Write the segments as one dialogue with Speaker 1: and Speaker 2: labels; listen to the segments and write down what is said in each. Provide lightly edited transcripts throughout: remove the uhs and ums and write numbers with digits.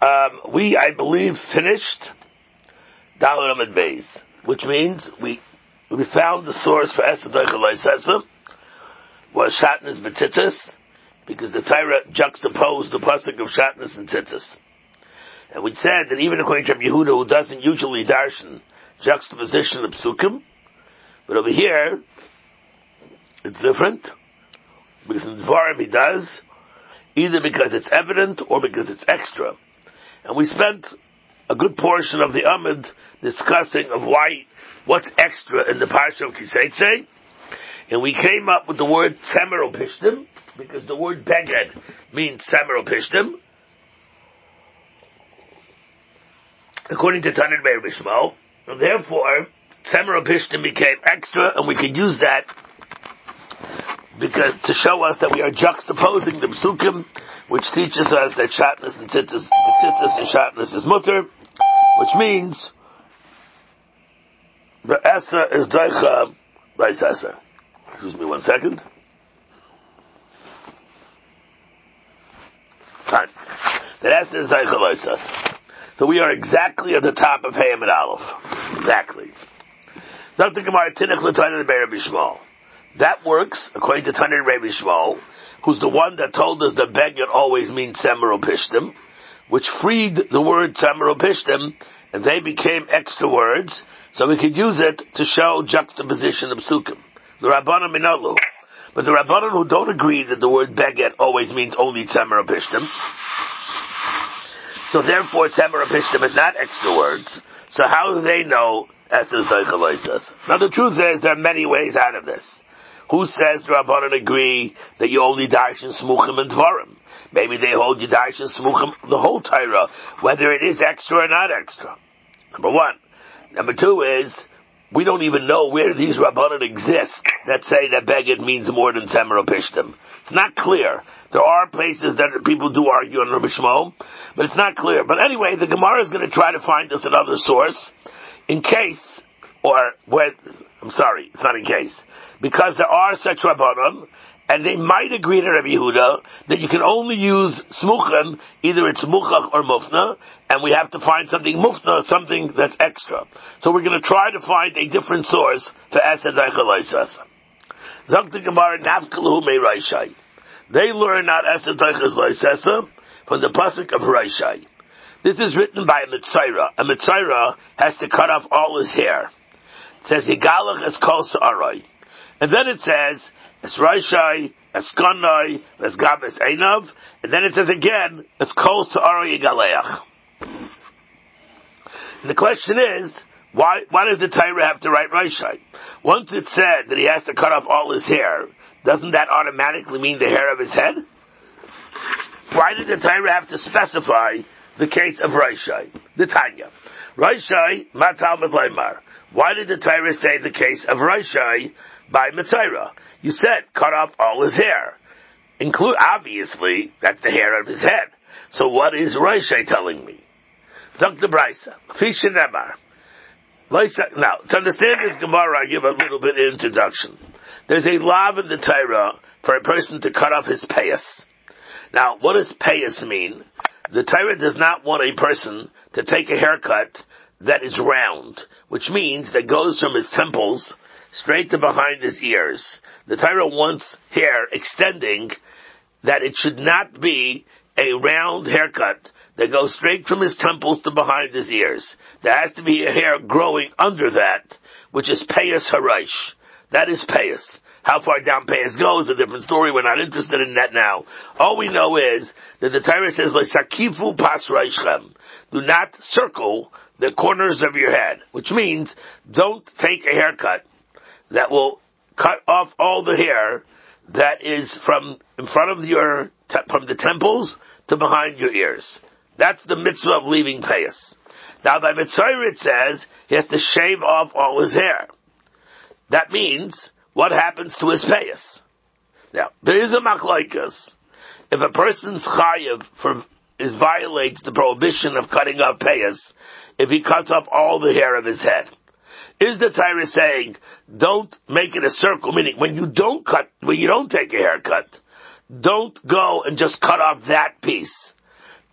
Speaker 1: we, I believe, finished Daled Amud Beis, which means we found the source for Esed Doicha Loisesa was Shatnez B'Tzitzis, because the Torah juxtaposed the pasuk of Shatnez and Tzitzis. And we said that even according to Rabbi Yehuda, who doesn't usually darshan juxtaposition of psukim, but over here, it's different, because in Dvarim he does, either because it's evident or because it's extra. And we spent a good portion of the Amud discussing of what's extra in the Parsha of Kiseitze, and we came up with the word Tzemer Upishtim, because the word Beged means Tzemer Upishtim, according to Tanit Meir Bishmo, and therefore Tzemer Upishtim became extra, and we could use that because to show us that we are juxtaposing the Psukim, which teaches us that Shatnez and Tzitzis and Shatnez is mutter, which means the Esa is Doicha Loisesa. Excuse me 1 second. Fine. The Esa is Doicha Loisesa. So we are exactly at the top of Hayam and Aleph. Exactly. Zok Gemara Tinach L'Tanit Rabbi Shmuel. That works according to Tanit Rabbi Shmuel, who's the one that told us that Beged always means Tzemer Upishtim, which freed the word Tzemer Upishtim, and they became extra words, so we could use it to show juxtaposition of Psukim. The Rabbanan Minalu. But the Rabbanan who don't agree that the word Beged always means only Tzemer Upishtim, so therefore Tzemer Upishtim is not extra words, so how do they know Eses Doicha Loisesa? Now the truth is, there are many ways out of this. Who says the Rabbanan agree that you only darshan Smuchim and Dvarim? Maybe they hold you darshan Smuchim the whole Torah, whether it is extra or not extra. Number one. Number two is, we don't even know where these Rabbanan exist that say that Beged means more than Tzemer Upishtim. It's not clear. There are places that people do argue on Rabbi Shmuel, but it's not clear. But anyway, the Gemara is going to try to find us another source, in case, it's not in case, because there are such Rabbanan, and they might agree to Rabbi Yehuda that you can only use Smuchim, either it's Muchach or Mufna, and we have to find something Mufna, something that's extra. So we're going to try to find a different source for Esed Doicha Loisesa. Zok the Gemara Nafkalu Mei Raishai. They learn out Esed Doicha Loisesa from the pasuk of Raishai. This is written by a Mitzaira. A Mitzaira has to cut off all his hair. It says, Yigalach es kol sa'arai. And then it says, es Raishai, es Kanai, es Gab es Einav. And then it says again, es kol sa'arai Yigaleach. And the question is, why does the Torah have to write Raishai? Once it said that he has to cut off all his hair, doesn't that automatically mean the hair of his head? Why did the Torah have to specify the case of Raishai? The Tanya. Raishai, Matal Medlaimar. Why did the Torah say the case of Raishai by Mitzaira? You said, cut off all his hair. Obviously, that's the hair of his head. So what is Raishai telling me? Zok the Braisa. Fishin Emar. Now, to understand this Gemara, I give a little bit of introduction. There's a law in the Torah for a person to cut off his payas. Now, what does payas mean? The Torah does not want a person to take a haircut that is round, which means that goes from his temples straight to behind his ears. The Torah wants hair extending, that it should not be a round haircut that goes straight from his temples to behind his ears. There has to be a hair growing under that, which is payas haraish. That is payas. How far down payas goes, a different story. We're not interested in that now. All we know is that the Torah says, "Sakifu pas raishchem." Do not circle the corners of your head, which means don't take a haircut that will cut off all the hair that is from in front of from the temples to behind your ears. That's the mitzvah of leaving payas. Now by Mitzaira it says he has to shave off all his hair. That means, what happens to his payas? Now, there is a machlokes. If a person's chayiv violates the prohibition of cutting off payas, if he cuts off all the hair of his head. Is the Torah saying, don't make it a circle, meaning when you don't take a haircut, don't go and just cut off that piece.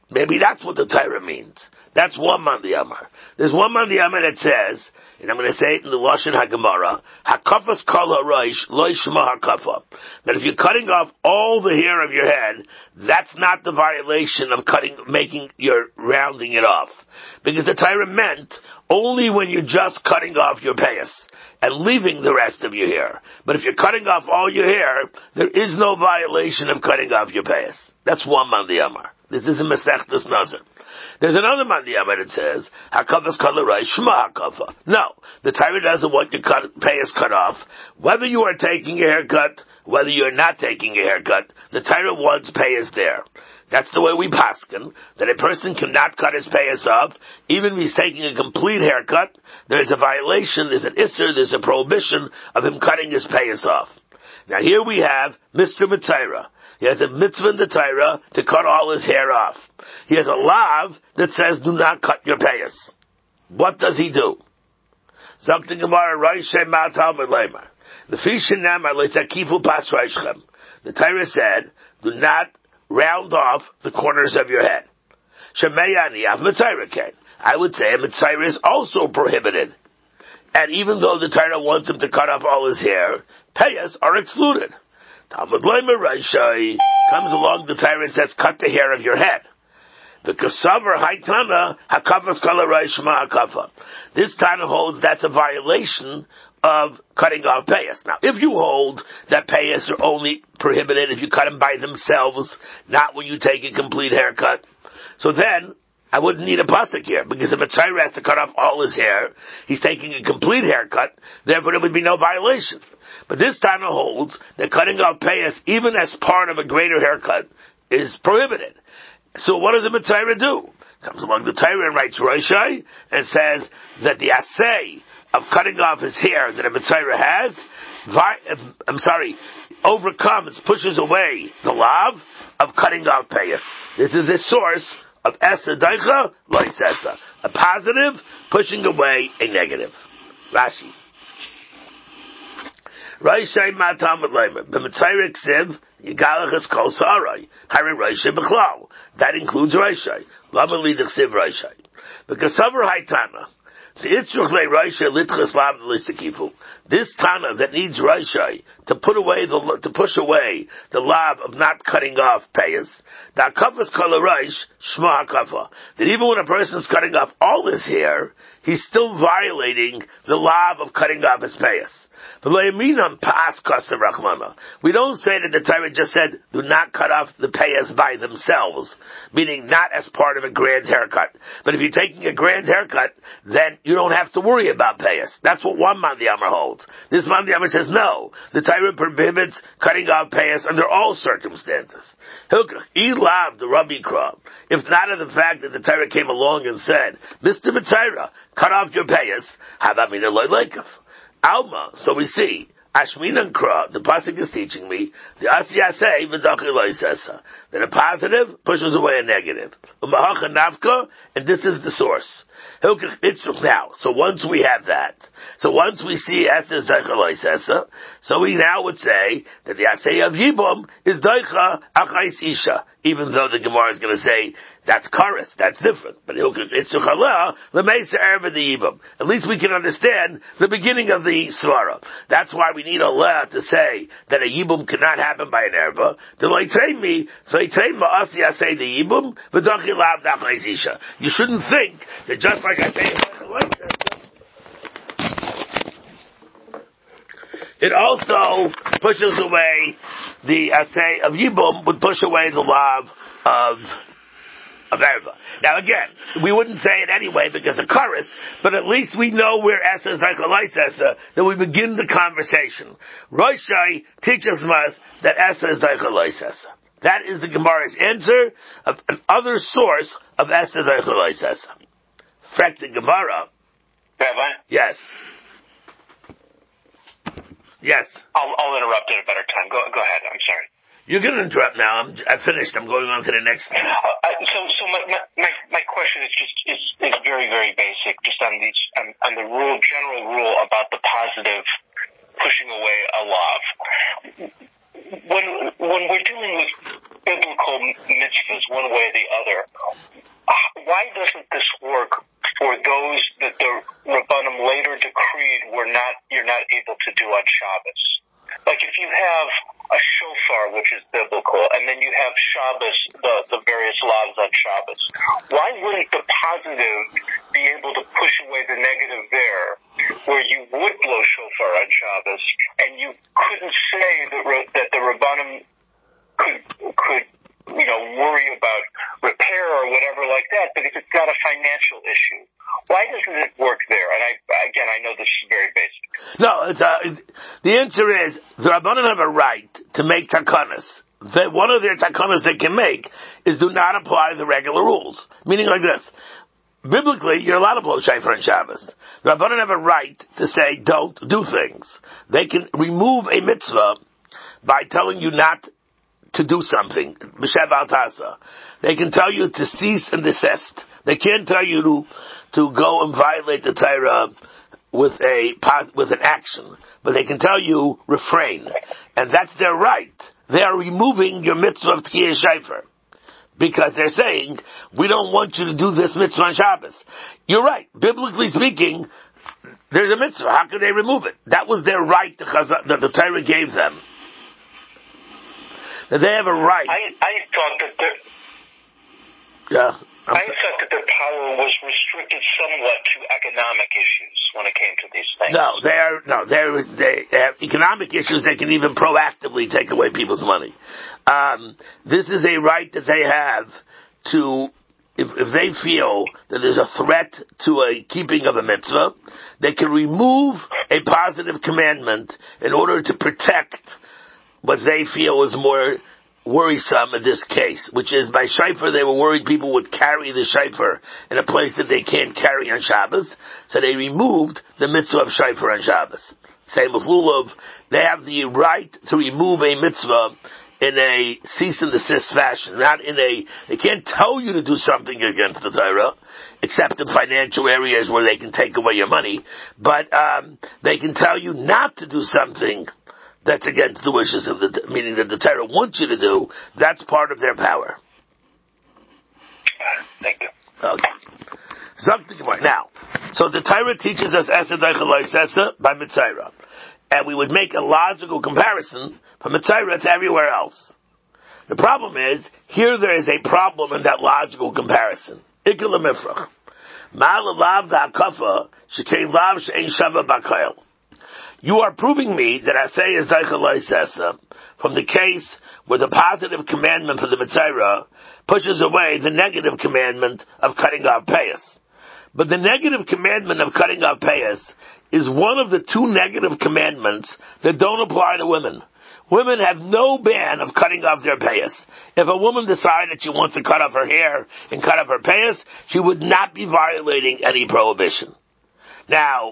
Speaker 1: Maybe that's what the Torah means. That's one man the Amar. There's one man the Amar that says, and I'm going to say it in the Lashon HaGemara, Hakafas kol ha'roish lo yishma hakafa. That if you're cutting off all the hair of your head, that's not the violation of you're rounding it off. Because the Torah meant only when you're just cutting off your payas and leaving the rest of your hair. But if you're cutting off all your hair, there is no violation of cutting off your payas. That's one man the Amar. This is in Masechtas Nazir. There's another man the Amar that says, Hakavas kalarai shma hakafa. No, the Torah doesn't want your payas cut off. Whether you are taking a haircut, whether you're not taking a haircut, the Torah wants payas there. That's the way we paskin, that a person cannot cut his payas off, even if he's taking a complete haircut. There's a violation, there's an isser, there's a prohibition of him cutting his payas off. Now here we have Mr. Mitzayra. He has a mitzvah in the Torah to cut all his hair off. He has a lav that says, do not cut your payas. What does he do? The Torah said, do not round off the corners of your head. I would say a Mitzayra is also prohibited. And even though the Torah wants him to cut off all his hair, payas are excluded. Talmud Leimer Raishai comes along the Torah and says, cut the hair of your head. The Kasavar Haitana Hakavas Kala Raishma Hakafa. This Tana holds that's a violation of cutting off payas. Now, if you hold that payas are only prohibited if you cut them by themselves, not when you take a complete haircut, so then I wouldn't need a pasuk here, because if a tzayir has to cut off all his hair, he's taking a complete haircut, therefore there would be no violation. But this Tana holds that cutting off payas, even as part of a greater haircut, is prohibited. So what does a Mitzayra do? Comes along the Torah and writes Roshai, and says that the assay of cutting off his hair that a Mitzayra has, overcomes, pushes away the lav of cutting off payas. This is a source of Esa Daicha, Lois Esa. A positive pushing away a negative. Rashi. Raishai Matam Leimer. B'Mitzayra Ksiv, Yigalach es Kol Sarai. Hari Raishai B'Chlal. That includes Raishai. Lama Lidach Siv Raishai. Because Savar Haitana. This Tana that needs Raishai to push away the lav of not cutting off payas. That even when a person is cutting off all his hair, he's still violating the lav of cutting off his payas. We don't say that the Torah just said, do not cut off the payas by themselves, meaning not as part of a grand haircut. But if you're taking a grand haircut, then you don't have to worry about payas. That's what one man the Amar holds. This man the Amar says, no, the Torah prohibits cutting off payas under all circumstances. Ilav, the Rabbi Kra, if not of the fact that the Torah came along and said, Mr. Mitzayra, cut off your payas, Havamina loy leikav. Alma, so we see, Ashminan Kra, the pasuk is teaching me, the Asiyasei v'dachi loisesa, that a positive pushes away a negative. Umahacha nafka, and this is the source. Now, so once we have that, so once we see Esses Daicha loisesa, so we now would say that the Asay of Yibum is Daicha achais isha, even though the Gemara is going to say that's Karis, that's different. But at least we can understand the beginning of the Svara. That's why we need Allah to say that a Yibum cannot happen by an erva. You shouldn't think that just like I say, it also pushes away the assay of Yibum, would push away the lav of erva. Now again, we wouldn't say it anyway because of Karis, but at least we know where Esa is like a lice Esa, that we begin the conversation. Roshai teaches us that Esa is like a lice Esa. That is the Gemara's answer of another source of Esa is like a lice Esa. Frek the Gemara.
Speaker 2: Rabbi?
Speaker 1: Yes. Yes.
Speaker 2: I'll interrupt at a better time. Go ahead. I'm sorry.
Speaker 1: You're going to interrupt now. I've finished. I'm going on to the next.
Speaker 2: So my question is very, very basic, just on the general rule about the positive pushing away a lav. When we're dealing with biblical mitzvahs, one way or the other. Why doesn't this work for those that the Rabbanim later decreed you're not able to do on Shabbos? Like if you have a shofar, which is biblical, and then you have Shabbos, the various laws on Shabbos, why wouldn't the positive be able to push away the negative there, where you would blow shofar on Shabbos, and you couldn't say that the Rabbanim could worry about repair or whatever like that, because it's not a financial issue. Why doesn't it work there? And I know this is very basic.
Speaker 1: No, the answer is the Rabbanan have a right to make takanas. One of their takanas they can make is do not apply the regular rules. Meaning like this. Biblically, you're allowed to blow shofar on Shabbos. The Rabbanan have a right to say don't do things. They can remove a mitzvah by telling you not to do something. B'shev al tasa. They can tell you to cease and desist. They can't tell you to go and violate the Torah with an action, but they can tell you refrain, and that's their right. They are removing your mitzvah of Tkiyah Shofar because they're saying we don't want you to do this mitzvah on Shabbos. You're right. Biblically speaking, there's a mitzvah. How could they remove it? That was their right that the Torah gave them. That they have a right.
Speaker 2: I thought that I thought that their power was restricted somewhat to economic issues when it came to these things.
Speaker 1: They have economic issues. They can even proactively take away people's money. This is a right that they have to, if they feel that there's a threat to a keeping of a mitzvah, they can remove a positive commandment in order to protect what they feel is more worrisome in this case, which is by shofar they were worried people would carry the shofar in a place that they can't carry on Shabbos, so they removed the mitzvah of shofar on Shabbos. Same with lulav, they have the right to remove a mitzvah in a cease and desist fashion, not in they can't tell you to do something against the Torah, except in financial areas where they can take away your money, but they can tell you not to do something that's against the wishes of meaning that the Torah wants you to do. That's part of their power.
Speaker 2: Thank you.
Speaker 1: Okay. Something more. Now, so the Torah teaches us Esed by Mitzayra. And we would make a logical comparison from Mitzayra to everywhere else. The problem is, here there is a problem in that logical comparison. Ikul Mifrach. Ma'alav v'akafa shekei lav she'en shava b'kayel. You are proving me that Asay is Daicha Sesa from the case where the positive commandment of the Mitzayra pushes away the negative commandment of cutting off payas. But the negative commandment of cutting off payas is one of the two negative commandments that don't apply to women. Women have no ban of cutting off their payas. If a woman decided she wants to cut off her hair and cut off her payas, she would not be violating any prohibition. Now,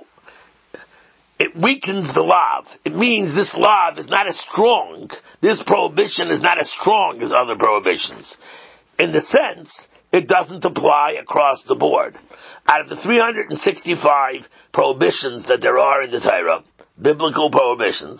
Speaker 1: it weakens the lav. It means this lav is not as strong. This prohibition is not as strong as other prohibitions. In the sense, it doesn't apply across the board. Out of the 365 prohibitions that there are in the Torah, biblical prohibitions,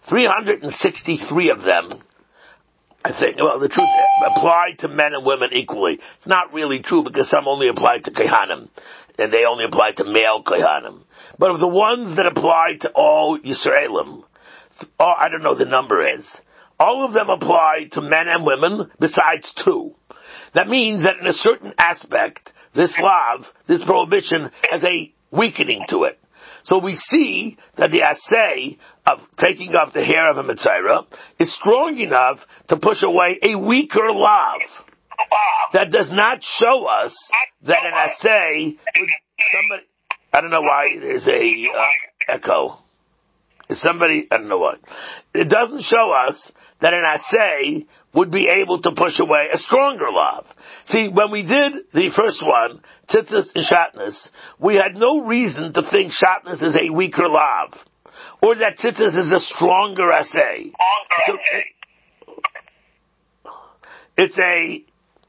Speaker 1: 363 of them, I think, well, the truth apply to men and women equally. It's not really true because some only apply to Kohanim, and they only apply to male Kohanim. But of the ones that apply to all Yisraelim, I don't know what the number is, all of them apply to men and women besides two. That means that in a certain aspect, this lav, this prohibition, has a weakening to it. So we see that the assay of taking off the hair of a Mitzayra is strong enough to push away a weaker lav. That does not show us that an assay, somebody, I don't know why there's a echo. Somebody, I don't know what. It doesn't show us that an assay would be able to push away a stronger lav. See, when we did the first one, tzitzis and shatnez, we had no reason to think shatnez is a weaker lav, or that tzitzis is a stronger assay. So it's a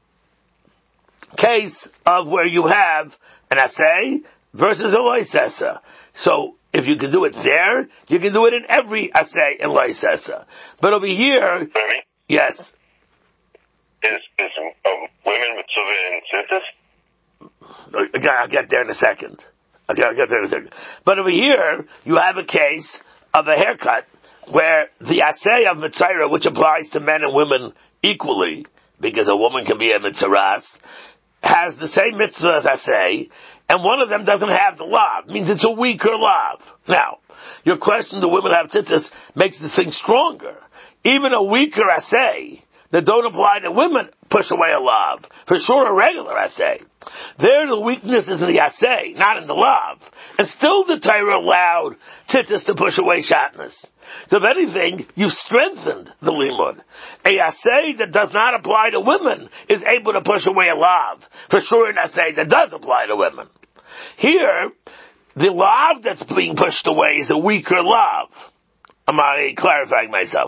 Speaker 1: case of where you have an assay versus a loisesa. So if you can do it there, you can do it in every assay in loisesa. But over here, yes.
Speaker 3: is women mitzvah in tzitzis?
Speaker 1: I'll get there in a second. But over here, you have a case of a haircut where the asay of Mitzayra, which applies to men and women equally, because a woman can be a Mitzaras, has the same mitzvah as asay, and one of them doesn't have the lav. It means it's a weaker lav. Now, your question, do women have tzitzis, makes this thing stronger. Even a weaker asay that don't apply to women push away a lav. For sure, a regular assay. There, the weakness is in the assay, not in the lav. And still the Torah allowed tzitzis to push away shatnez. So if anything, you've strengthened the limud. A assay that does not apply to women is able to push away a lav. For sure, an assay that does apply to women. Here, the lav that's being pushed away is a weaker lav. Am I clarifying myself?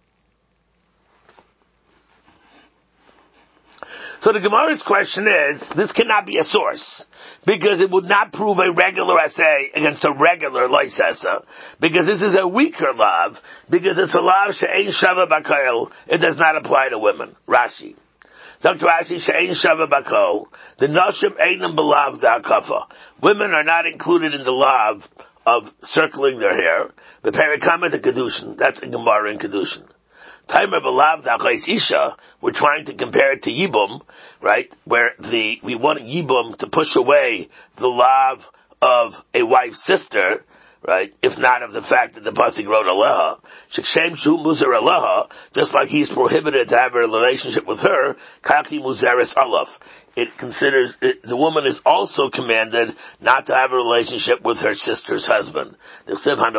Speaker 1: So the Gemara's question is, this cannot be a source, because it would not prove a regular assay against a regular loisesa, because this is a weaker lav, because it's a lav she'ein shava b'kol, it does not apply to women. Rashi. Dr. Rashi, she'ein shava b'kol, the nashim einam b'lav da'akafa. Women are not included in the lav of circling their hair. The perikama to kedushin, that's a Gemara in kedushin. Timer b'lav da'achais isha, we're trying to compare it to yibum, right? Where we want yibum to push away the lav of a wife's sister, right? If not of the fact that the pasuk wrote aleha, shekshem shu muzar aleha, just like he's prohibited to have a relationship with her, kaki muzaris alaf. It considers, the woman is also commanded not to have a relationship with her sister's husband. The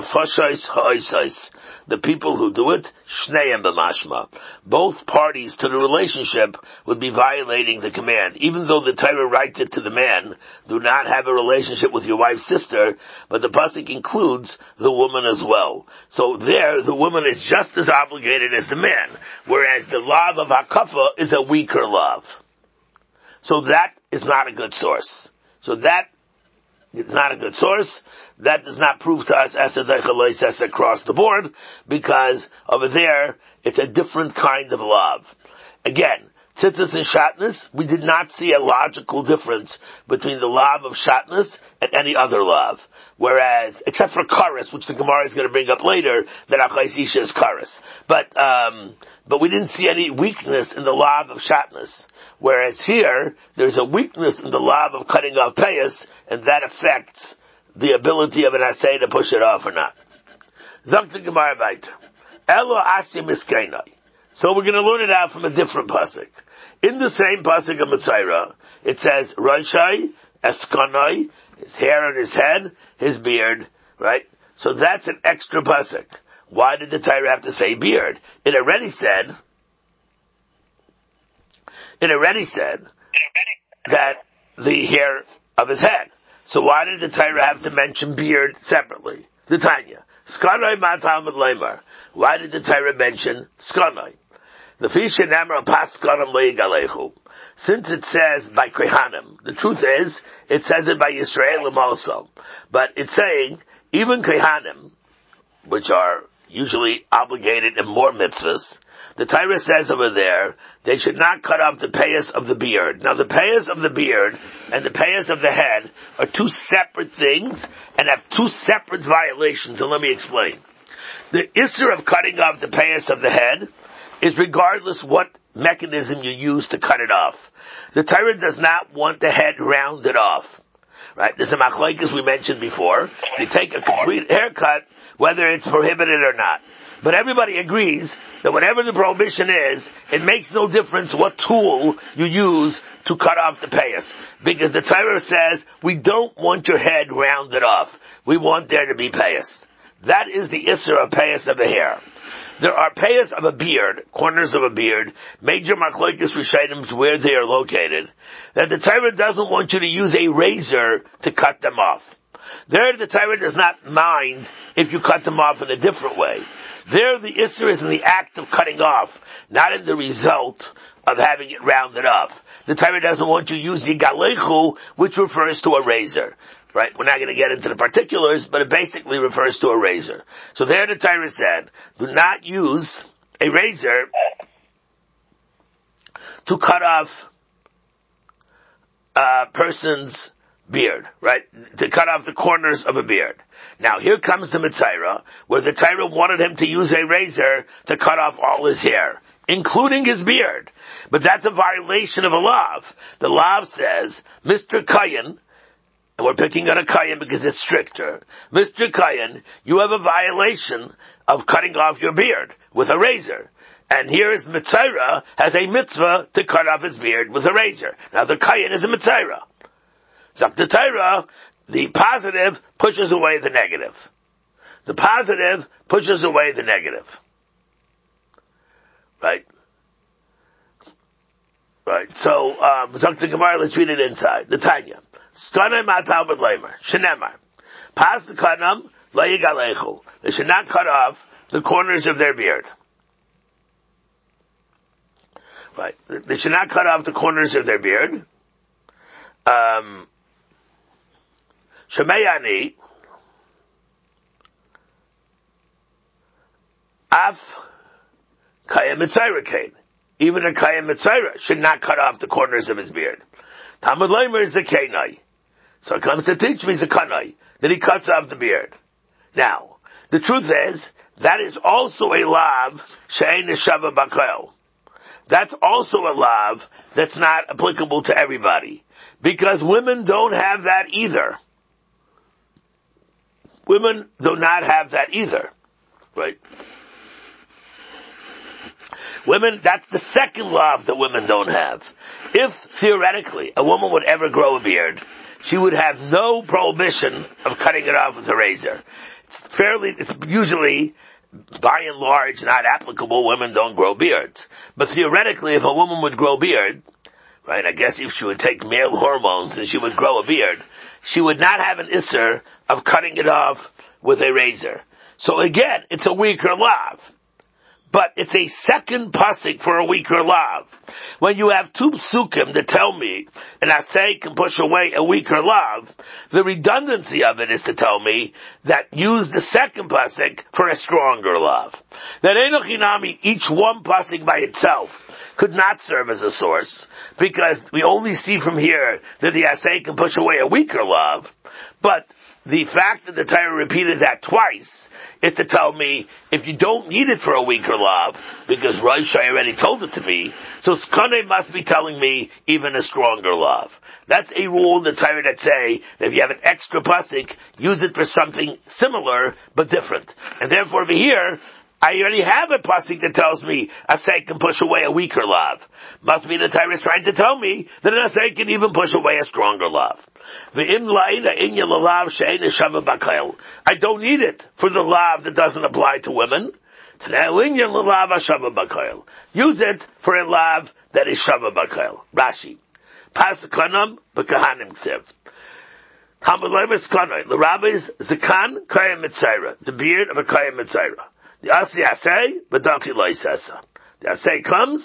Speaker 1: people who do it, shneim b'mashma. Both parties to the relationship would be violating the command. Even though the Torah writes it to the man, do not have a relationship with your wife's sister, but the pasuk includes the woman as well. So there, the woman is just as obligated as the man, whereas the lav of hakafa is a weaker lav. So that is not a good source. That does not prove to us as across the board, because over there, it's a different kind of lav. Again, tzitzis and shatnez, we did not see a logical difference between the lav of shatnez and any other lav. Whereas, except for karas, which the Gemara is going to bring up later, that achais isha is karas. But we didn't see any weakness in the lav of shatnez. Whereas here, there's a weakness in the lav of cutting off payas, and that affects the ability of an assay to push it off or not. Zok the Gemara weiter. Elo asi miskenai. So we're going to learn it out from a different pasuk. In the same pasuk of Mitzayra, it says, Roshai, Eskanai, his hair on his head, his beard, right? So that's an extra pasuk. Why did the Torah have to say beard? It already said that the hair of his head. So why did the Torah have to mention beard separately? The Tanya. Skanai matam leimar. Why did the Torah mention skanai? The fisha namra paskanam leigalechu. Since it says by Kohanim, the truth is, it says it by Yisraelim also. But it's saying, even Kohanim, which are usually obligated in more mitzvahs, the Torah says over there, they should not cut off the payas of the beard. Now the payas of the beard and the payas of the head are two separate things and have two separate violations, and let me explain. The issur of cutting off the payas of the head is regardless what mechanism you use to cut it off. The Torah does not want the head rounded off. Right? There's a machlokes we mentioned before. You take a complete haircut, whether it's prohibited or not. But everybody agrees that whatever the prohibition is, it makes no difference what tool you use to cut off the payas. Because the Torah says, we don't want your head rounded off. We want there to be payas. That is the issur of payas of a hair. There are payas of a beard, corners of a beard, major machlokes rishonim where they are located, that the Torah doesn't want you to use a razor to cut them off. There the Torah does not mind if you cut them off in a different way. There the issur is in the act of cutting off, not in the result of having it rounded off. The Torah doesn't want you to use yigalechu, which refers to a razor. Right? We're not going to get into the particulars, but it basically refers to a razor. So there the Torah said, do not use a razor to cut off a person's beard, right? To cut off the corners of a beard. Now, here comes the Mitzaira, where the Torah wanted him to use a razor to cut off all his hair, including his beard. But that's a violation of a law. The law says, Mr. Kayan, and we're picking on a Kayan because it's stricter, Mr. Kayan, you have a violation of cutting off your beard with a razor. And here is Mitzaira has a mitzvah to cut off his beard with a razor. Now the Kayan is a Mitzaira. Zakta Torah, the positive pushes away the negative. The positive pushes away the negative. Right? Right. So, Zakta Gemara, let's read it inside. The Tanya. Skanai matal b'leimer. Shenemar. Pas the kanam, le'yigalechu. They should not cut off the corners of their beard. Right. They should not cut off the corners of their beard. Shemeyani, Af Kaya Mitzaira Kain. Even a Kaya Mitzaira should not cut off the corners of his beard. Talmud Leimer is a Kainai. So it comes to teach me Zakanai, that he cuts off the beard. Now, the truth is, that is also a lav she'ein neshava b'koil. That's also a lav that's not applicable to everybody. Because women don't have that either. Women do not have that either. Right? Women, that's the second law that women don't have. If, theoretically, a woman would ever grow a beard, she would have no prohibition of cutting it off with a razor. It's usually, by and large, not applicable. Women don't grow beards. But theoretically, if a woman would grow a beard, right, I guess if she would take male hormones and she would grow a beard, she would not have an isser of cutting it off with a razor. So again, it's a weaker lav. But it's a second pasuk for a weaker lav. When you have two psukim that tell me an asay can push away a weaker lav, the redundancy of it is to tell me that use the second pasuk for a stronger lav. That enochinami, each one pasuk by itself could not serve as a source, because we only see from here that the asay can push away a weaker lav. But the fact that the Torah repeated that twice is to tell me, if you don't need it for a weaker lav, because Raishai already told it to me, so Skane must be telling me even a stronger lav. That's a rule in the Torah that say that if you have an extra pasuk, use it for something similar but different. And therefore over here, I already have a pasuk that tells me asay can push away a weaker lav. Must be the Torah is trying to tell me that an asay can even push away a stronger lav. I don't need it for the lav that doesn't apply to women. Use it for a lav that is shava b'kail. Rashi. Paskanam b'kahanim ksev. Talmud Leimer skanoi. The rabbis zakan kaya mitzaira. The beard of a kaya mitzaira. The asi asay b'daki loisesa. The asay comes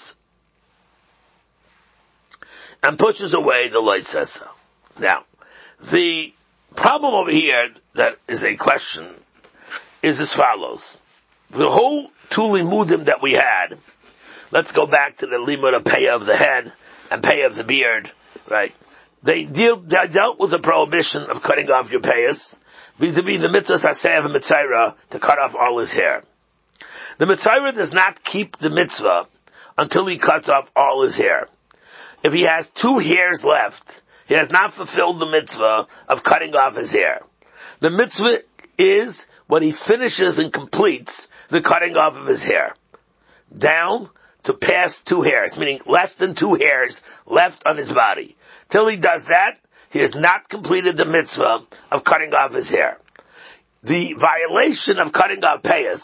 Speaker 1: and pushes away the loisesa. Now, the problem over here that is a question is as follows. The whole two limudim that we had, let's go back to the limud of pay of the head and pay of the beard, right? They dealt with the prohibition of cutting off your payas, vis-a-vis the mitzvah aseh of a mitzaira to cut off all his hair. The mitzaira does not keep the mitzvah until he cuts off all his hair. If he has 2 hairs left, he has not fulfilled the mitzvah of cutting off his hair. The mitzvah is when he finishes and completes the cutting off of his hair. Down to past 2 hairs, meaning less than 2 hairs left on his body. Till he does that, he has not completed the mitzvah of cutting off his hair. The violation of cutting off payas,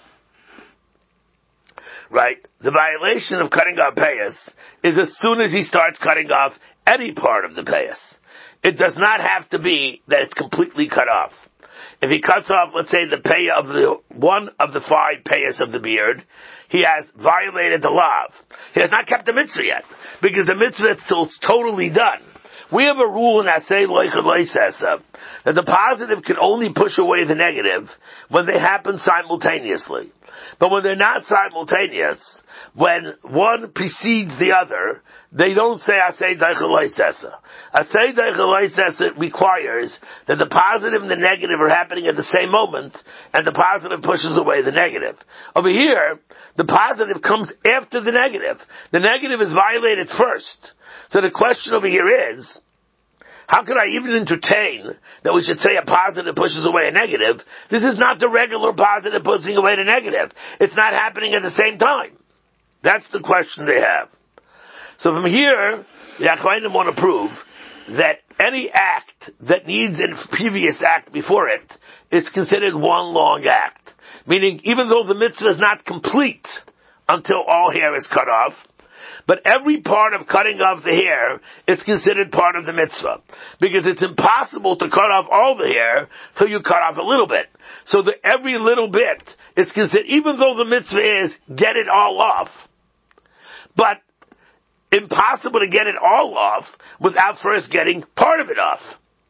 Speaker 1: right? The violation of cutting off payas is as soon as he starts cutting off any part of the payas. It does not have to be that it's completely cut off. If he cuts off, let's say, the pay of the one of the 5 payas of the beard, he has violated the law. He has not kept the mitzvah yet, because the mitzvah is still totally done. We have a rule in Asay Loicha Loisesa that the positive can only push away the negative when they happen simultaneously. But when they're not simultaneous, when one precedes the other, they don't say Asay Loicha Loisesa. Asay Loicha Loisesa requires that the positive and the negative are happening at the same moment, and the positive pushes away the negative. Over here, the positive comes after the negative. The negative is violated first. So the question over here is, how could I even entertain that we should say a positive pushes away a negative? This is not the regular positive pushing away the negative. It's not happening at the same time. That's the question they have. So from here, the Achronim want to prove that any act that needs a previous act before it is considered one long act. Meaning, even though the mitzvah is not complete until all hair is cut off, but every part of cutting off the hair is considered part of the mitzvah. Because it's impossible to cut off all the hair till you cut off a little bit. So that every little bit is considered, even though the mitzvah is get it all off, but impossible to get it all off without first getting part of it off.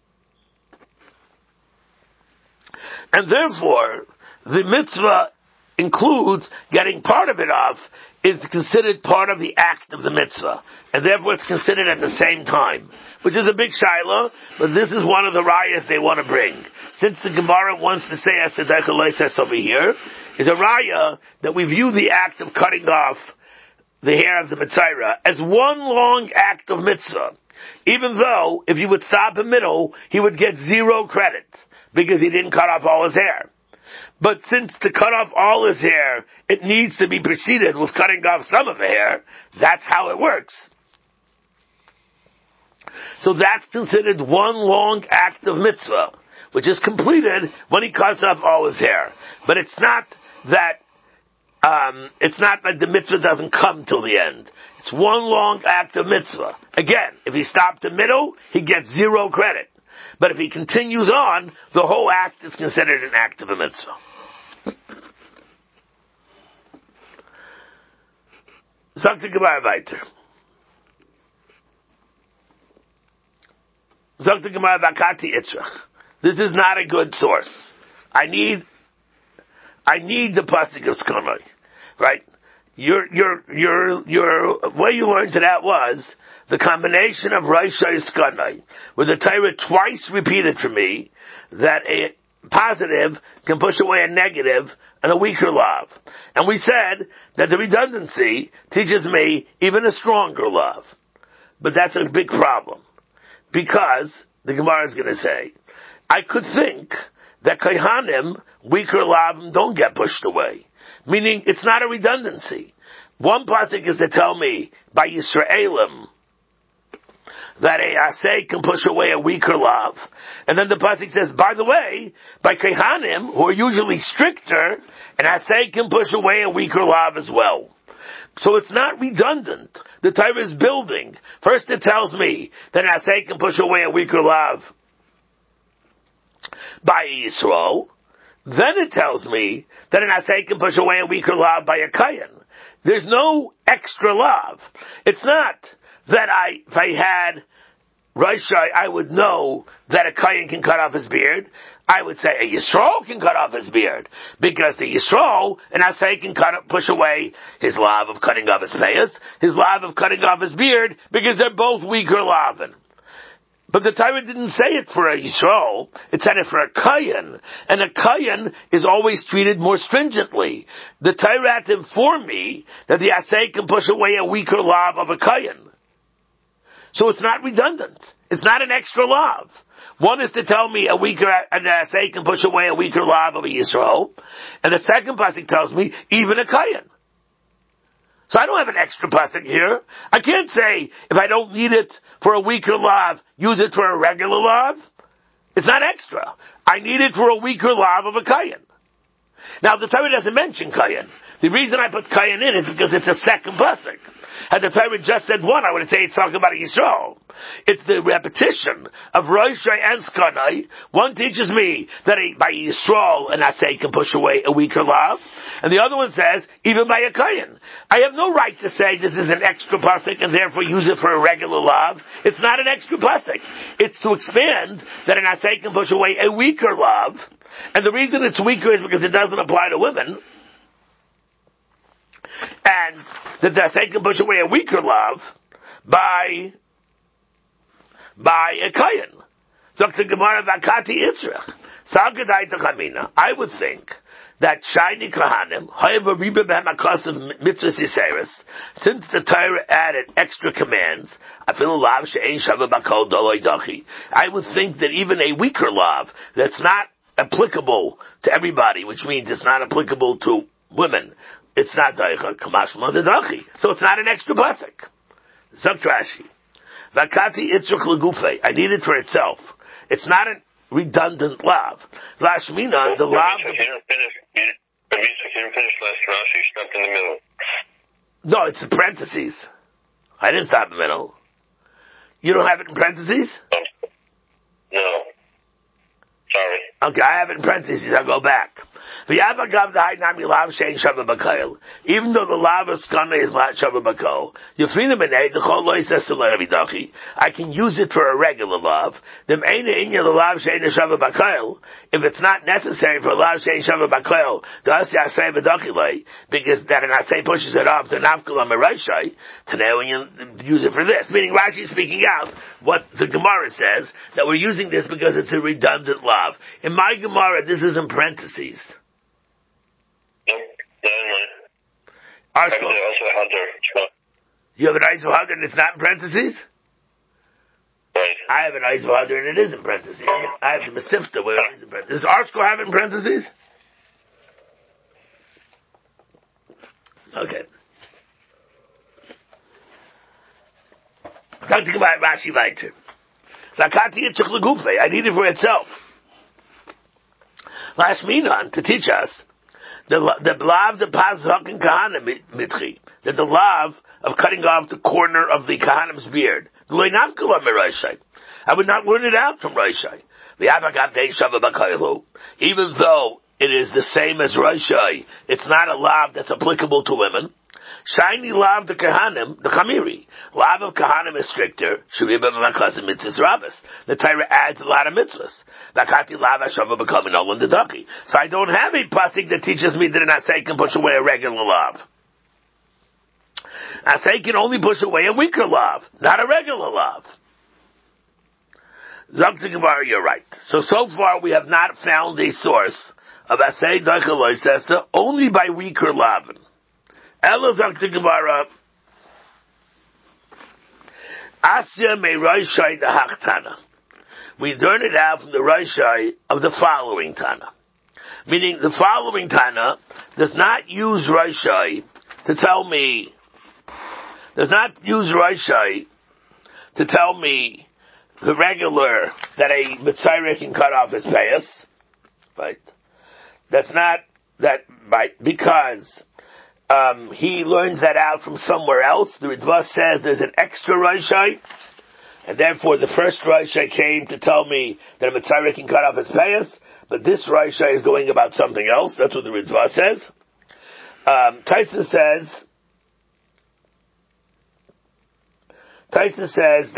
Speaker 1: And therefore, the mitzvah includes getting part of it off is considered part of the act of the mitzvah. And therefore it's considered at the same time. Which is a big shaila, but this is one of the rayas they want to bring. Since the Gemara wants to say Asadech Eloises over here, is a raya that we view the act of cutting off the hair of the Mitzayra as one long act of mitzvah. Even though, if you would stop in middle, he would get 0 credit, because he didn't cut off all his hair. But since to cut off all his hair, it needs to be preceded with cutting off some of the hair, that's how it works. So that's considered one long act of mitzvah, which is completed when he cuts off all his hair. But it's not that the mitzvah doesn't come till the end. It's one long act of mitzvah. Again, if he stopped in middle, he gets 0 credit. But if he continues on, the whole act is considered an act of a mitzvah. Sagt die Gemara weiter. Sagt die Gemara Bakati Yitzrach. This is not a good source. I need the pasuk of Skonoi, right? Your way you learned to that was the combination of Raisha and Skonoi, where the Torah twice repeated for me that a positive can push away a negative and a weaker love. And we said that the redundancy teaches me even a stronger love. But that's a big problem. Because, the Gemara is going to say, I could think that Kohanim, weaker love, don't get pushed away. Meaning, it's not a redundancy. One pasuk is to tell me, by Yisraelim, that a asay can push away a weaker love. And then the pasuk says, by the way, by Kohanim, who are usually stricter, an asay can push away a weaker love as well. So it's not redundant. The Torah is building. First it tells me that an asay can push away a weaker love by Yisrael. Then it tells me that an asay can push away a weaker love by a kayan. There's no extra love. It's not that if I had Raishai, I would know that a kayan can cut off his beard. I would say a Yisrael can cut off his beard. Because the Yisrael, an asay can push away his love of cutting off his payas, his love of cutting off his beard, because they're both weaker lavin. But the Torah didn't say it for a Yisrael, it said it for a Kayan. And a Kayan is always treated more stringently. The Torah had to inform me that the Asay can push away a weaker lav of a Kayan. So it's not redundant. It's not an extra lav. One is to tell me an Asay can push away a weaker lav of a Yisrael. And the second pasuk tells me even a Kayan. So I don't have an extra pasuk here. I can't say, if I don't need it for a weaker lav, use it for a regular lav. It's not extra. I need it for a weaker lav of a kayan. Now the Torah doesn't mention kayan. The reason I put Kayan in is because it's a second pasuk. Had the Torah just said one, I would say it's talking about Yisrael. It's the repetition of Roshai and Skanai. One teaches me that by Yisrael an Asay can push away a weaker lav, and the other one says even by a Kayan. I have no right to say this is an extra pasuk and therefore use it for a regular lav. It's not an extra pasuk. It's to expand that an Asay can push away a weaker lav, and the reason it's weaker is because it doesn't apply to women. And that the Asay can push away a weaker love by a Kayan. I would think that Shiny Kohanim, since the Torah added extra commands, I would think that even a weaker love that's not applicable to everybody, which means it's not applicable to women, it's not daicha kamashma the dachi, so it's not an extra pasuk. Zok Rashi, vakati itzruk legufe. I need it for itself. It's not a redundant lav. Lashmina the lav.
Speaker 3: You didn't finish last Rashi. You stopped in the middle.
Speaker 1: No, it's in parentheses. I didn't stop in the middle. You don't have it in parentheses?
Speaker 3: No. Sorry.
Speaker 1: Okay, I have it in parentheses. I'll go back. Even though the lava skana is not shava bakol, I can use it for a regular lav. If it's not necessary for a lav shein shava bakol, because that an asay pushes it off to nafkul amirashai, today when you use it for this, meaning Rashi is speaking out what the Gemara says, that we're using this because it's a redundant lav. In my Gemara, this is in parentheses. You have an Eisel Hadar and it's not in parentheses?
Speaker 3: Right.
Speaker 1: I have an Eisel Hadar and it is in parentheses. I have the Mesivta where it is in parentheses. Does Archko have it in parentheses? Okay. Talking about Rashi later. I need it for itself. Last Minan to teach us the lav the pazhak and kahana mitchi, that the lav of cutting off the corner of the kahanim's beard. I would not learn it out from Roshai. Even though it is the same as Roshai, it's not a lav that's applicable to women. Shiny lav the kahanim, the chamiri. Lav of kahanim is stricter. Shuribah v'makazim mitzvahs rabbis. The Torah adds a lot of mitzvahs. Nakati lav hashava becoming olin dedaki. So I don't have a pasuk that teaches me that an asay can push away a regular lav. Asay can only push away a weaker lav, not a regular lav. Zok Gemara, you're right. So far we have not found a source of asay daicha loisesa only by weaker lavin. Elo Zok Gemara, Asya me Roshai the Hachtana. We learn it out from the Roshai of the following Tana. Meaning the following Tana does not use Roshai to tell me the regular that a Mitzayre can cut off his payas. Right? That's not that right because he learns that out from somewhere else. The Ritva says there's an extra Roshai, and therefore the first Roshai came to tell me that a Mitzayre can cut off his payas, but this Roshai is going about something else. That's what the Ritva says. Taisa says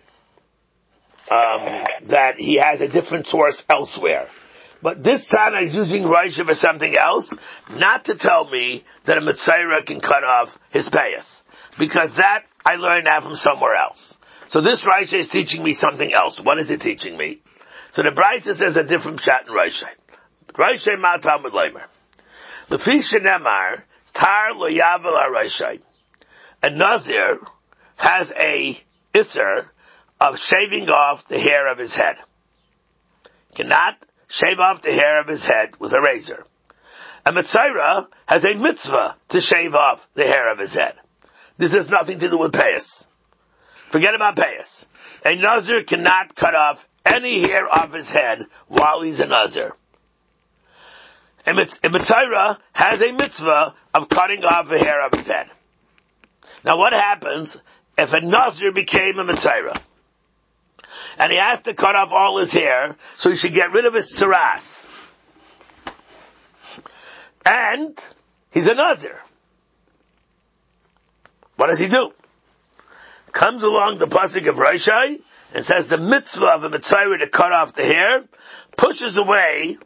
Speaker 1: that he has a different source elsewhere. But this Tana is using Raisha for something else, not to tell me that a Mitzayra can cut off his payas. Because that I learned out from somewhere else. So this Raisha is teaching me something else. What is it teaching me? So the Braisa says a different chat in Raisha. Raisha Matam with Lamer. The Fisha Nemar, Tar lo Yavel HaRaisha. A Nazir has a Isser of shaving off the hair of his head. Cannot shave off the hair of his head with a razor. A Mitzayra has a mitzvah to shave off the hair of his head. This has nothing to do with payas. Forget about payas. A Nazir cannot cut off any hair off his head while he's a Nazir. a Mitzayra has a mitzvah of cutting off the hair of his head. Now what happens if a Nazir became a Mitzayra? And he has to cut off all his hair, so he should get rid of his tsaras. And he's a Nazir. What does he do? Comes along the pasuk of Raishai and says the mitzvah of a Mitzayra to cut off the hair pushes away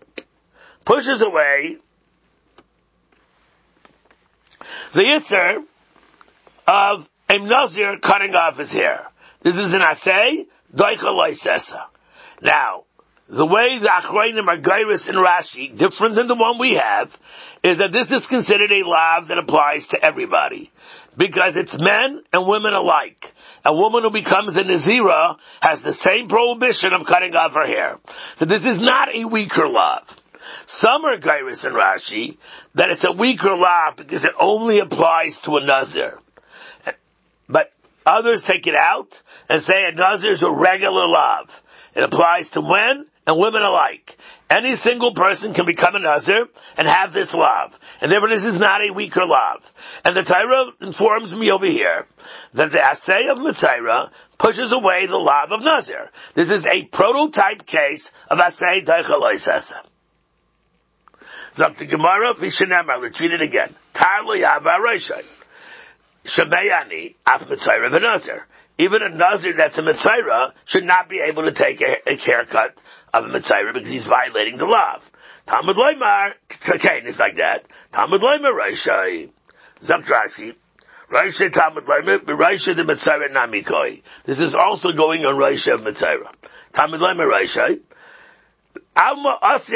Speaker 1: the Yisr of a Nazir cutting off his hair. This is an Asay, Doicha Loisesa. Now, the way the Achronim are Gairis in Rashi, different than the one we have, is that this is considered a lav that applies to everybody. Because it's men and women alike. A woman who becomes a Nazira has the same prohibition of cutting off her hair. So this is not a weaker lav. Some are Gairis in Rashi that it's a weaker lav because it only applies to a Nazir. But others take it out and say a Nazir is a regular lav. It applies to men and women alike. Any single person can become a Nazir and have this lav. And therefore this is not a weaker lav. And the Torah informs me over here that the Asay of Mitzayra pushes away the lav of Nazir. This is a prototype case of Asay Doicha Loisesa. Dr. Gemara, Vishanemar, let's read it again. Tar lo yava Raishai. Shemeyani, af Mitzayra v'Nazir. Even a Nazir that's a Mitzayra should not be able to take a haircut of a Mitzayra because he's violating the law. Talmud Loimar, okay, it's like that. Talmud Loimar Raishai. Zok Rashi. Raishai Talmud Loimar, Raishai the Mitzayra Namikoi. This is also going on Raishai of Mitzayra. Talmud Loimar Raishai. Now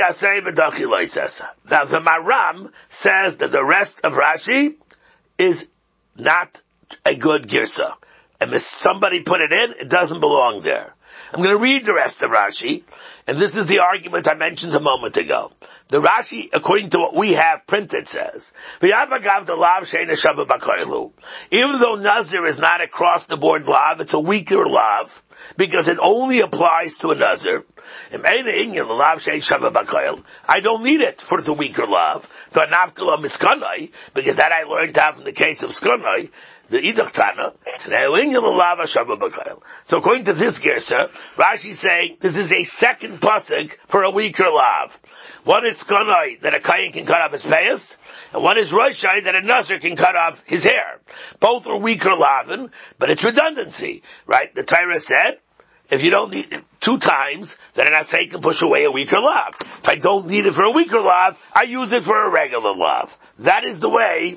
Speaker 1: the Maram says that the rest of Rashi is not a good girsa. And if somebody put it in, it doesn't belong there. I'm going to read the rest of Rashi, and this is the argument I mentioned a moment ago. The Rashi, according to what we have printed, says, even though Nazir is not across the board lav, it's a weaker lav, because it only applies to a Nazir. I don't need it for the weaker lav, because that I learned out from the case of Skonai, the Idach Tana. So according to this Gersa, Rashi is saying this is a second pasuk for a weaker lav. One is Skonai, that a Kayin can cut off his payas, and one is Roshai, that a Nazir can cut off his hair. Both are weaker lavin, but it's redundancy, right? The Torah said, if you don't need it 2 times, then an Asay can push away a weaker lav. If I don't need it for a weaker lav, I use it for a regular lav. That is the way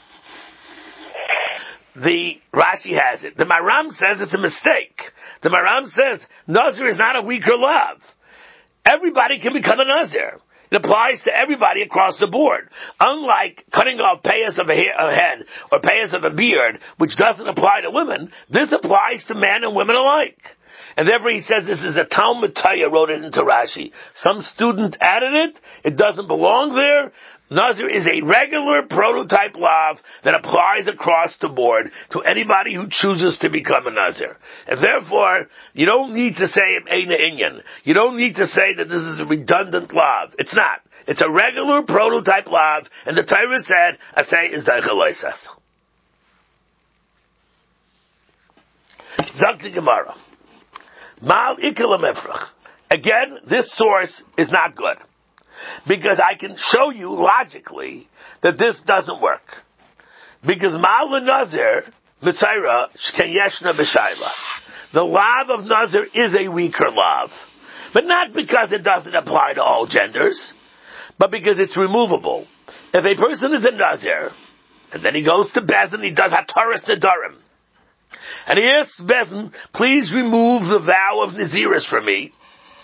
Speaker 1: the Rashi has it. The Maram says it's a mistake. The Maram says Nazir is not a weaker lav. Everybody can become a Nazir. It applies to everybody across the board. Unlike cutting off payas of a head or payas of a beard, which doesn't apply to women, this applies to men and women alike. And therefore he says this is a Talmud Taya wrote it into Rashi. Some student added it. It doesn't belong there. Nazir is a regular prototype lav that applies across the board to anybody who chooses to become a Nazir. And therefore, you don't need to say Eina Inyan. You don't need to say that this is a redundant lav. It's not. It's a regular prototype lav, and the Torah said, Asay is Doicha Loisesa. Zakti Gemara. Mal Ikalam Efrach. Again, this source is not good. Because I can show you logically that this doesn't work. Because Mal Nazir, Mitzayra, Shken Yeshna B'Shayla. The lav of Nazir is a weaker lav. But not because it doesn't apply to all genders, but because it's removable. If a person is a Nazir, and then he goes to Bezin, he does Hataras Nedarim, and he asks Bezin, please remove the vow of Naziris from me.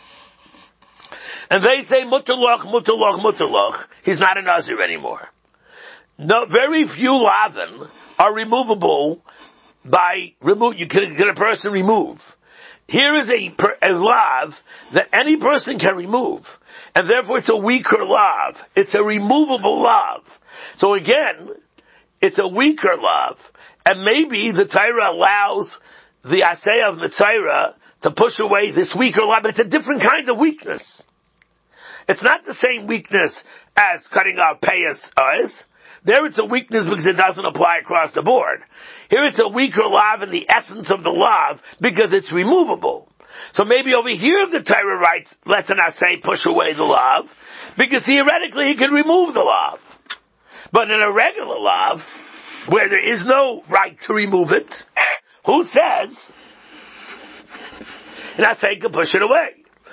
Speaker 1: And they say, Mutalach, Mutalach, Mutalach. He's not a Nazir anymore. No, very few lavin are removable by you can get a person remove. Here is a lav that any person can remove. And therefore it's a weaker lav. It's a removable lav. So again, it's a weaker lav. And maybe the Torah allows the Asay of Mitzayra to push away this weaker lav, but it's a different kind of weakness. It's not the same weakness as cutting off payas is. There it's a weakness because it doesn't apply across the board. Here it's a weaker lav in the essence of the lav because it's removable. So maybe over here the Torah writes, let's not say push away the lav, because theoretically he could remove the lav. But in a regular lav, where there is no right to remove it, who says, and I say, can push it away.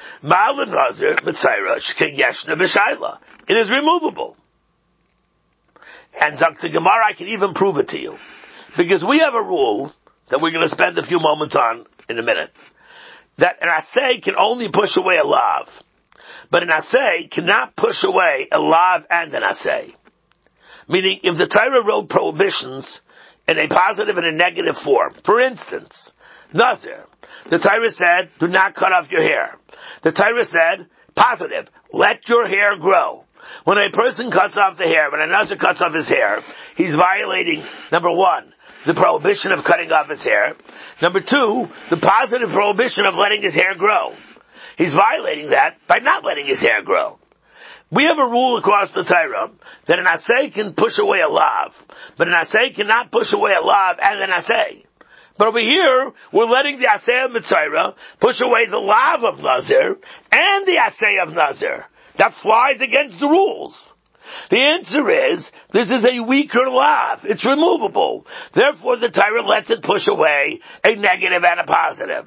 Speaker 1: It is removable. And Zakta Gemara, I can even prove it to you. Because we have a rule that we're going to spend a few moments on in a minute. That an asay can only push away a lav. But an asay cannot push away a lav and an asay. Meaning, if the Torah wrote prohibitions in a positive and a negative form. For instance, Nazir. The Torah said, do not cut off your hair. The Torah said, positive, let your hair grow. When a person cuts off the hair, when a Nazir cuts off his hair, he's violating, number one, the prohibition of cutting off his hair. Number two, the positive prohibition of letting his hair grow. He's violating that by not letting his hair grow. We have a rule across the Torah that an asay can push away a lav, but an asay cannot push away a lav and an asay. But over here, we're letting the asay of Mitzrayah push away the lav of Nazir and the asay of Nazir. That flies against the rules. The answer is, this is a weaker lav. It's removable. Therefore, the Torah lets it push away a negative and a positive.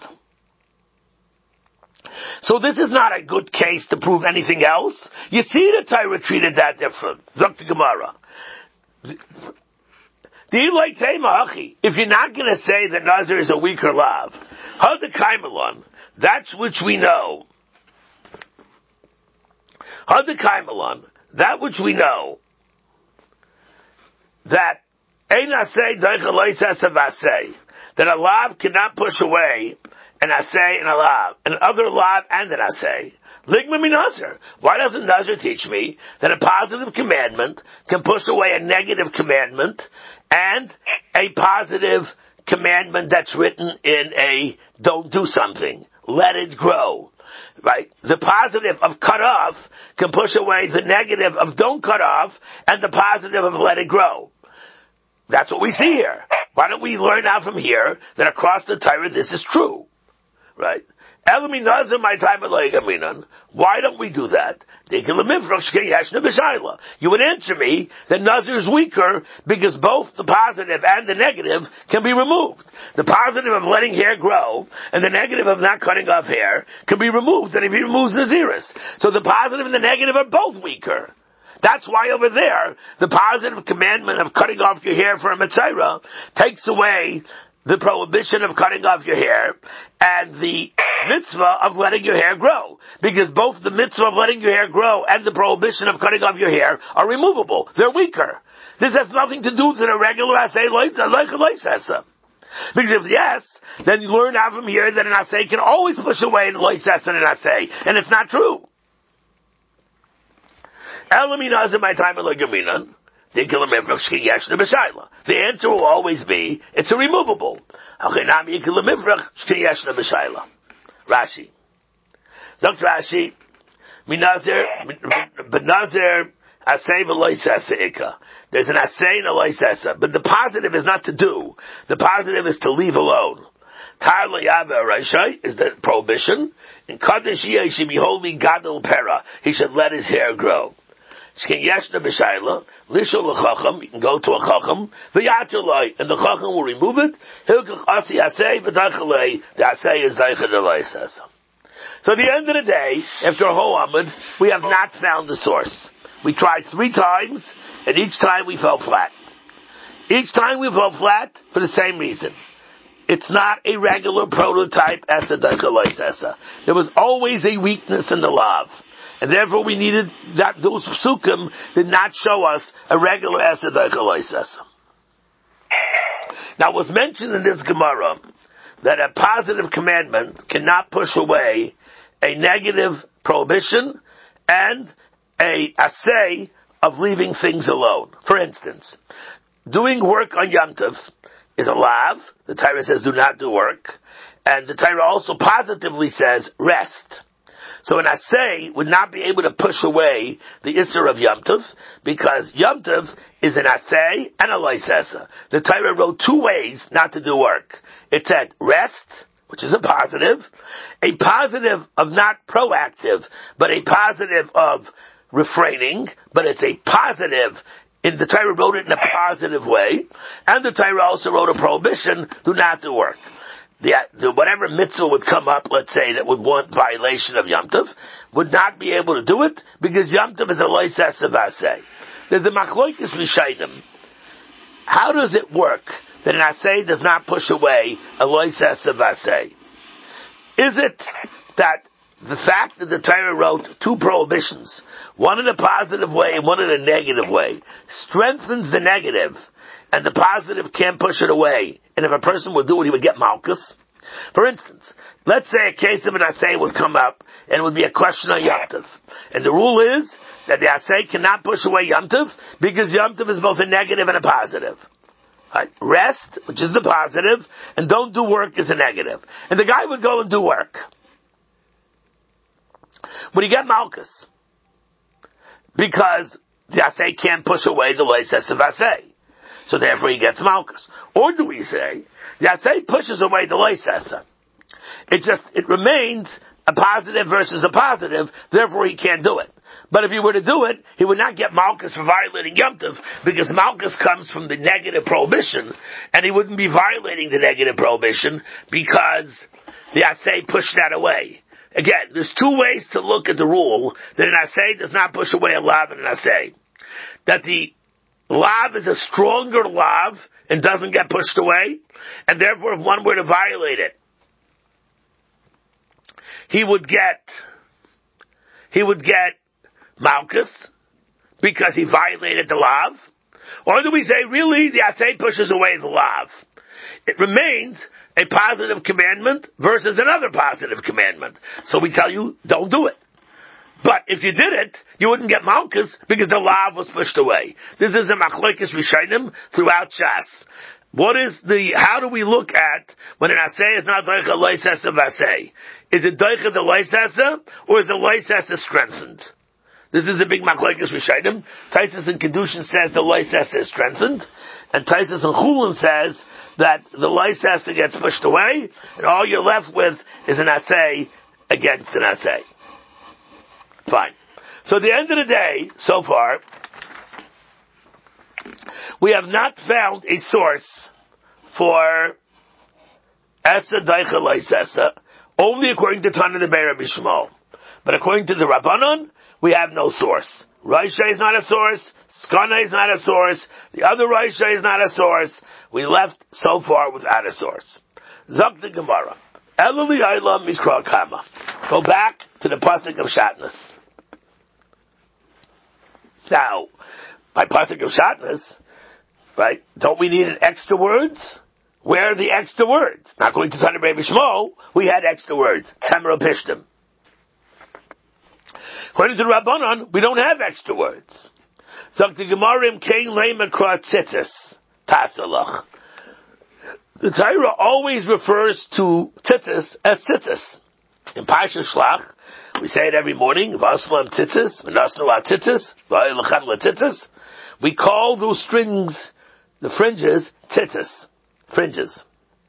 Speaker 1: So this is not a good case to prove anything else. You see the Torah treated that different. Zok the Gemara. If you're not going to say that Nazir is a weaker lav, Hadakaimelon, that's which we know. Hadakaimelon, that which we know, that that a lav cannot push away an asay and a lav, an other lav and an asay. Ligma mi Nazir. Why doesn't Nazir teach me that a positive commandment can push away a negative commandment and a positive commandment that's written in a don't do something, let it grow? Right? The positive of cut off can push away the negative of don't cut off and the positive of let it grow. That's what we see here. Why don't we learn out from here that across the Torah this is true? Right? Why don't we do that? You would answer me that Nazir is weaker because both the positive and the negative can be removed. The positive of letting hair grow and the negative of not cutting off hair can be removed, and if he removes Naziris. So the positive and the negative are both weaker. That's why over there, the positive commandment of cutting off your hair for a Mitzrayah takes away the prohibition of cutting off your hair and the mitzvah of letting your hair grow. Because both the mitzvah of letting your hair grow and the prohibition of cutting off your hair are removable. They're weaker. This has nothing to do with a regular asay like loisesa. Because if yes, then you learn out from here that an asay can always push away an loisesa and an asay. And it's not true. The answer will always be, it's a removable. Rashi. Dr. Rashi, there's an asay and a loisesa, but the positive is not to do. The positive is to leave alone. Tar Raishai is the prohibition. In Kadesh Yeh should be holy gadol pera. He should let his hair grow. You can go to a chacham, and the chacham will remove it. The asay is daicha delaisas. So at the end of the day, after a whole amud, we have not found the source. We tried 3 times, and each time we fell flat. Each time we fell flat for the same reason. It's not a regular prototype esa daicha delaisas. There was always a weakness in the lav. And therefore we needed that, those psukim did not show us a regular Esed Eichel. Now it was mentioned in this Gemara that a positive commandment cannot push away a negative prohibition and a asay of leaving things alone. For instance, doing work on Yom Tov is a lav. The Torah says do not do work. And the Torah also positively says rest. So an asay would not be able to push away the Isser of Yom Tov, because Yom Tov is an asay and a loisesa. The Torah wrote two ways not to do work. It said rest, which is a positive of not proactive, but a positive of refraining, but it's a positive. In the Torah wrote it in a positive way, and the Torah also wrote a prohibition: do not do work. The whatever mitzvah would come up, let's say, that would want violation of Yom Tov, would not be able to do it because Yom Tov is a loisesa v'aseh. There's a machloikis rishayim. How does it work that an asay does not push away a loisesa v'aseh? Is it that the fact that the Torah wrote two prohibitions, one in a positive way and one in a negative way, strengthens the negative, and the positive can't push it away, and if a person would do it, he would get malchus? For instance, let's say a case of an asay would come up, and it would be a question on Yom Tov. And the rule is that the asay cannot push away Yom Tov, because Yom Tov is both a negative and a positive. Right? Rest, which is the positive, and don't do work is a negative. And the guy would go and do work. Would he get malchus? Because the asay can't push away the loisesa v'aseh. So therefore he gets malchus. Or do we say, the asay pushes away the loisesa. It remains a positive versus a positive, therefore he can't do it. But if he were to do it, he would not get malchus for violating Yom Tov, because malchus comes from the negative prohibition, and he wouldn't be violating the negative prohibition because the asay pushed that away. Again, there's two ways to look at the rule that an asay does not push away a lav and an asay. That the lav is a stronger lav and doesn't get pushed away, and therefore if one were to violate it, he would get malchus because he violated the lav. Or do we say, really, the asay pushes away the lav? It remains a positive commandment versus another positive commandment. So we tell you, don't do it. But if you did it, you wouldn't get malchus because the lav was pushed away. This is a machlokes rishonim throughout Shas. How do we look at when an asay is not doicha loisesa v'asay? Is it doicha the loisesa, or is the loisesa strengthened? This is a big machlokes rishonim. Taisus in Kedushin says the loisesa is strengthened, and Taisus in Chulin says that the loisesa gets pushed away, and all you're left with is an asay against an asay. Fine. So at the end of the day, so far, we have not found a source for Esa Daicha Loisesa, only according to Tana the Be'er Rabbi Shmuel. But according to the Rabbanon, we have no source. Raisha is not a source, Skana is not a source, the other Raisha is not a source. We left so far without a source. Zok the Gemara. Eluli Ayla Mikra Kama. Go back to the pasuk of Shatnez. Now, by pasuk of Shatnez, right? Don't we need extra words? Where are the extra words? Not going to Tana Rabbi Shmuel, we had extra words. Tamar Pishtim. According to the Rabbanon, we don't have extra words. Zok the Gemarim Kein Lema Kra Tzitzis Tasalach. The Torah always refers to tzitzis as tzitzis. In Parsha Shlach, we say it every morning, Vaslam tzitzis, V'nasnu la tzitzis, V'ayilachem la tzitzis. We call those strings, the fringes, tzitzis, fringes.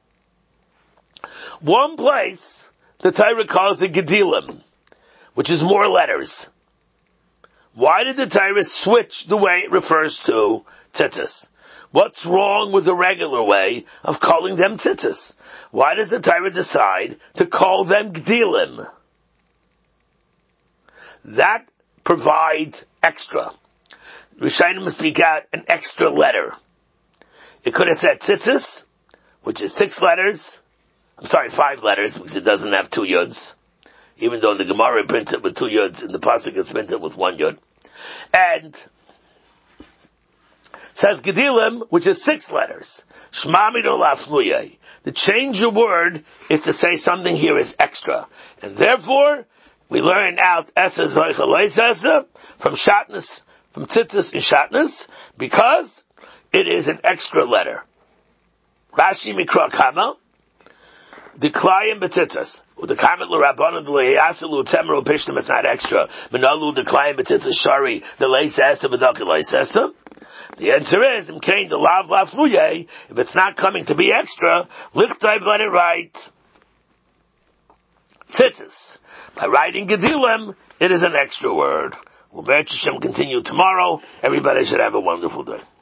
Speaker 1: One place, the Torah calls it Gedilim, which is more letters. Why did the Torah switch the way it refers to tzitzis? What's wrong with the regular way of calling them tzitzis? Why does the Torah decide to call them gdilim? That provides extra. Rishonim speak out an extra letter. It could have said tzitzis, which is 5 letters, because it doesn't have 2 yuds. Even though the Gemara prints it with 2 yuds, and the pasuk is printed with 1 yud. And says Gedilim, which is 6 letters. Shmamid olaf muyay. The change of word is to say something here is extra. And therefore, we learn out Esa Zoicha Loisesa from Shatnez, from Tzitzis in Shatnez, because it is an extra letter. Rashi Mikra Kama. Decline betitzas. The comment l'rabbanan l'yasalu temeru pishtim is not extra. Menalu decline betitzas shari the leisesta v'daki leisesta. The answer is in kain the lav muye. If it's not coming to be extra, lichtayv let it write tzitzis. By writing gedilim, it is an extra word. We'll continue tomorrow. Everybody should have a wonderful day.